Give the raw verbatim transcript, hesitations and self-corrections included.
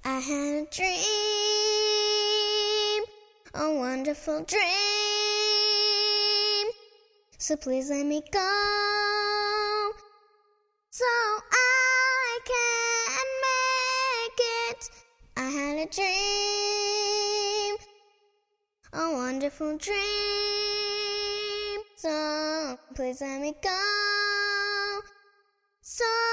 I had a dream, a wonderful dream. So please let me go, so I can make it. I had a dream, a wonderful dream. So please let me go, so